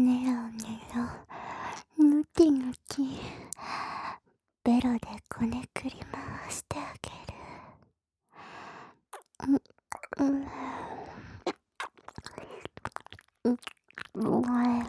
ねろねろ、ぬきぬき、ベロでこねくり回してあげる。うん、うん、うん、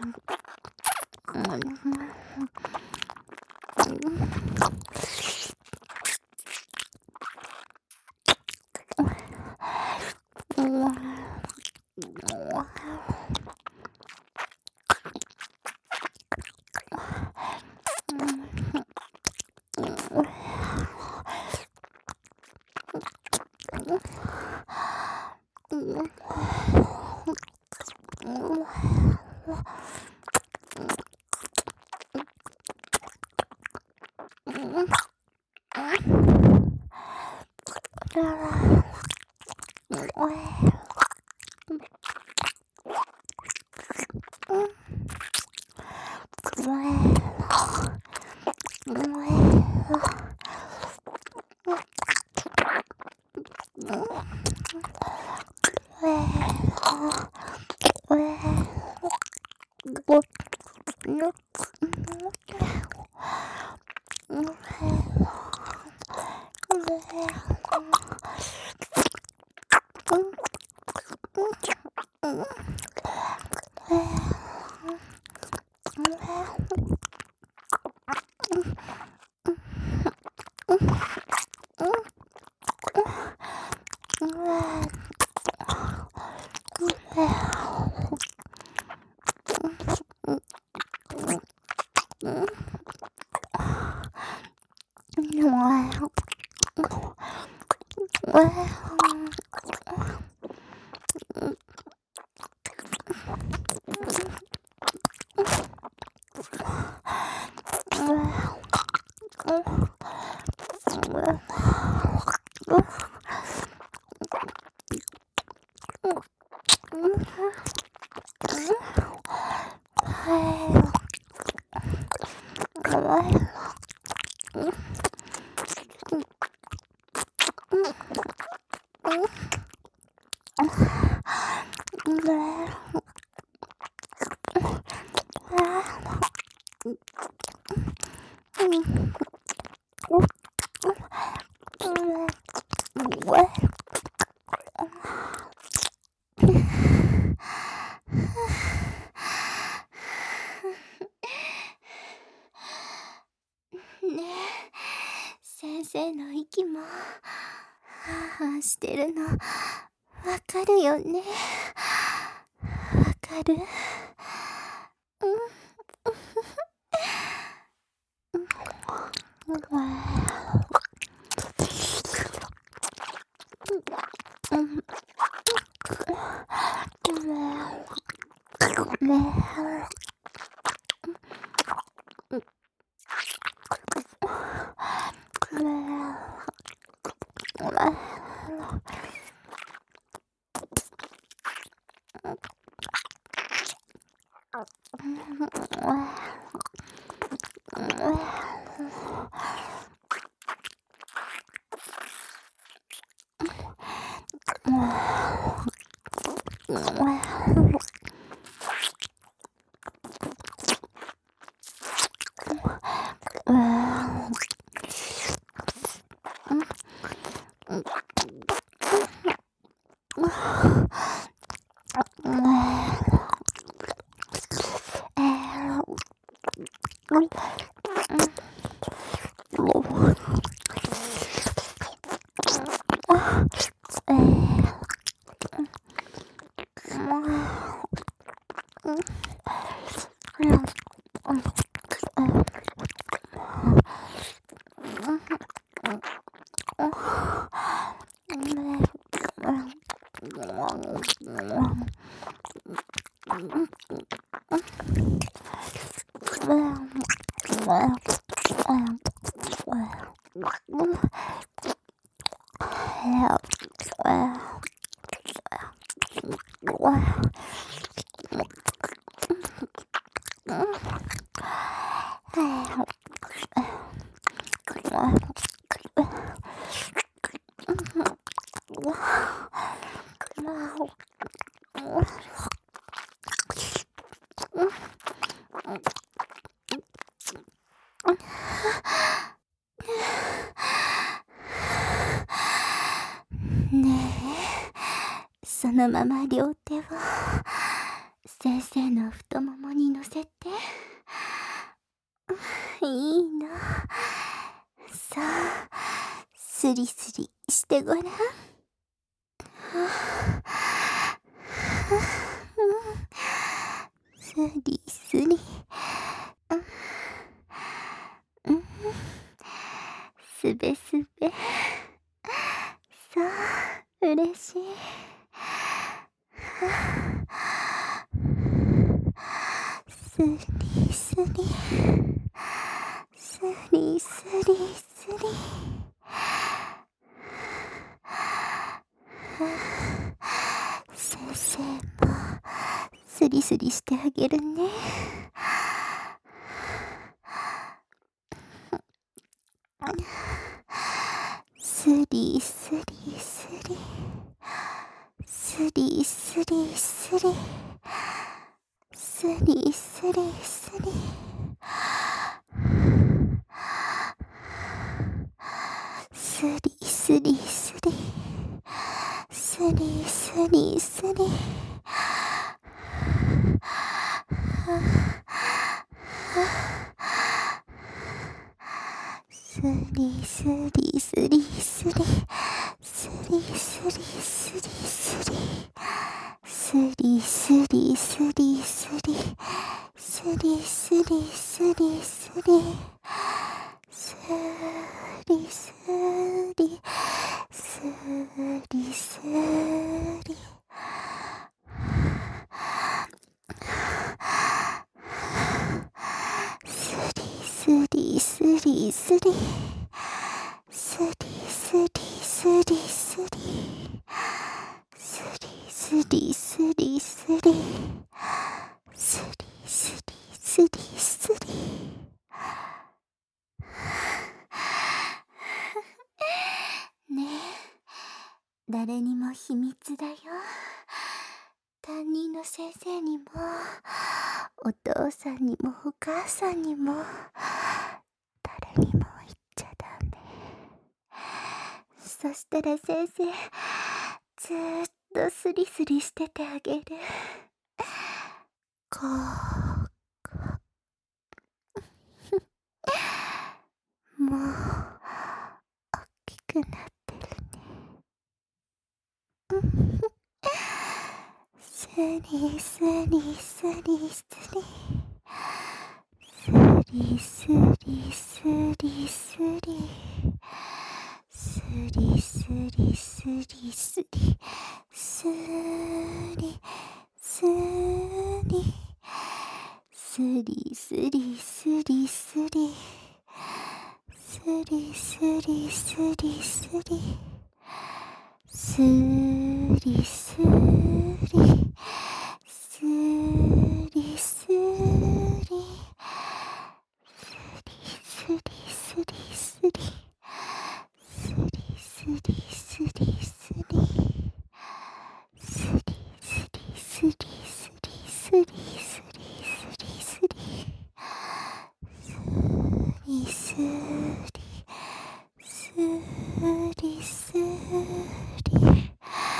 ねえ、先生の息も、はあはあしてるの、わかるよね。わかる。 まま両手を先生の太ももに乗せて。いいの。さあ、スリスリしてごらん。スリスリ。すべすべ。さあ、嬉しい。スリスリ。スリスリスリ。先生もスリスリしてあげるね。スリスリスリ。スリスリスリ。スリスリスリ。スリスリスリ。スリスリスリ。スリスリスリスリ。スリスリスリスリ。スリスリスリスリ。スリスリスリスリ。スリスリ。スリスリ。スリスリスリ。スリスリスリスリ。スリスリスリスリ。スリスリスリスリ。ねえ、誰にも秘密だよ。担任の先生にも、お父さんにもお母さんにも、誰にも言っちゃダメ。そしたら先生、ずーっとスリスリしててあげる。こう、もう、大きくなってるね。スリスリスリスリ。スリスリスリスリ。スリスリスリスリ。スリスリ。スリスリスリスリ。スリスリスリスリ。スリスリ。スリスリ。スリスリスリ。スリスリスリスリ。スリスリスリスリスリスリスリスリ。スリスリ。スリスリ。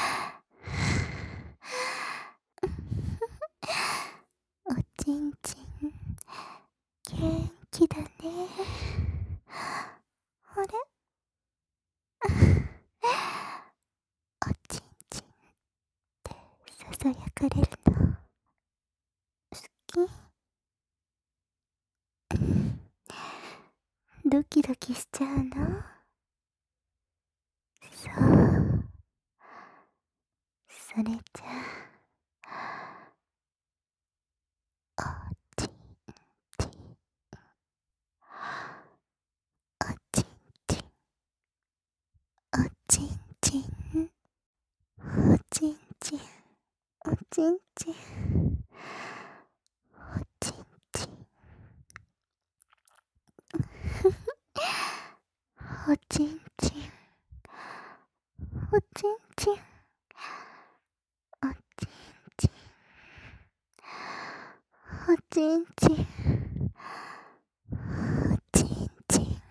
おちんちん、元気だね。あれおちんちんってささやかれるの好き？ドキドキしちゃうの？そう。それじゃあ、おちんちん、おちんちん、おちんちん、おちんちん、おちんちん、おちんちん、おちんちん、おちんちん、おちんちん、おちんちん、おちんちん、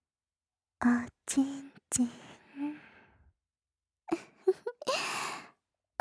おちんちん。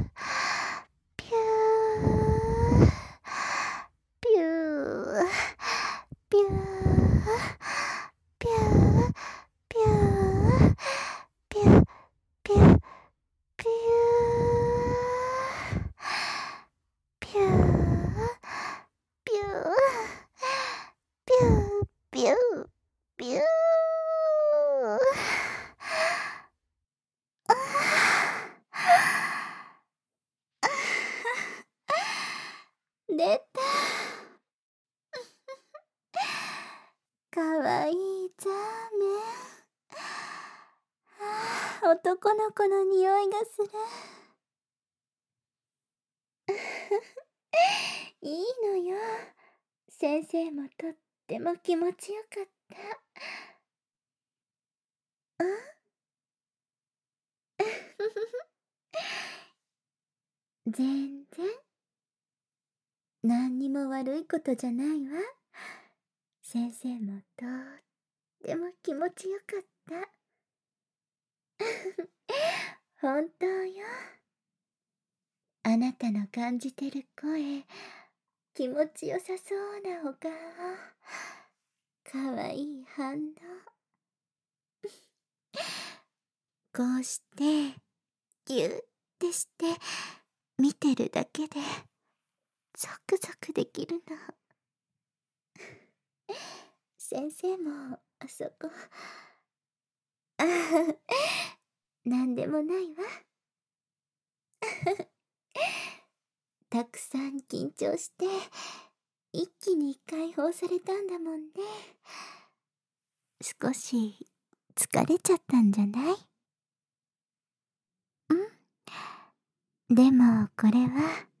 ピュー、ピュー、ピュー、ピュー、ピュー、ピュー、ピュー、ピュー、ピュー、ピュー、ピュー、ピュー、ピュー。出た。かわいいザーメン。男の子の匂いがする。いいのよ。先生もとっても気持ちよかった。全然。何にも悪いことじゃないわ。先生もとっても気持ちよかった。本当よ。あなたの感じてる声、気持ちよさそうなお顔、かわいい反応。こうしてぎゅーってして見てるだけでゾクゾクできるの。先生もあそこ。ああ、なんでもないわ。たくさん緊張して一気に解放されたんだもんね。少し疲れちゃったんじゃない？でもこれは